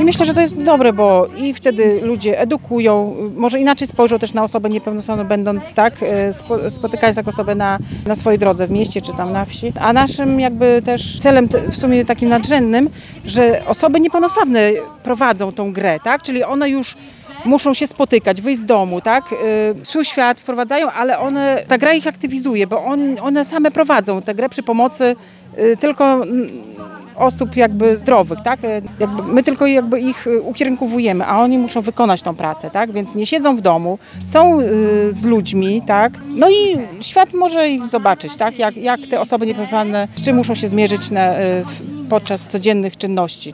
myślę, że to jest dobre, bo i wtedy ludzie edukują, może inaczej spojrzą też na osobę niepełnosprawną, będąc tak, spotykając taką osobę na swojej drodze w mieście czy tam na wsi. A naszym jakby też celem w sumie takim nadrzędnym, że osoby niepełnosprawne prowadzą tą grę, tak? Czyli one już muszą się spotykać, wyjść z domu, tak? Swój świat wprowadzają, ale ta gra ich aktywizuje, bo one same prowadzą tę grę przy pomocy tylko osób jakby zdrowych, tak? My tylko jakby ich ukierunkowujemy, a oni muszą wykonać tą pracę, tak? Więc nie siedzą w domu, są z ludźmi, tak? No i świat może ich zobaczyć, tak? Jak te osoby niepełnosprawne, z czym muszą się zmierzyć podczas codziennych czynności.